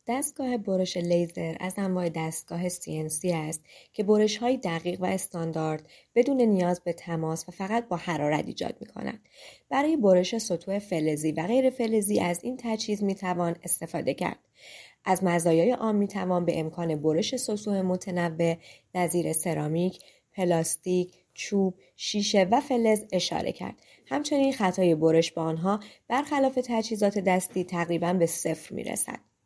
دستگاه برش لیزر از انواع دستگاه CNC است که برش‌های دقیق و استاندارد بدون نیاز به تماس و فقط با حرارت ایجاد می‌کنند. برای برش سطوح فلزی و غیر فلزی از این تجهیز می‌توان استفاده کرد. از مزایای آن می‌توان به امکان برش سطوح متنوع نظیر سرامیک، پلاستیک، چوب، شیشه و فلز اشاره کرد. همچنین خطای برش با آنها برخلاف تجهیزات دستی تقریباً به صفر می‌رسد.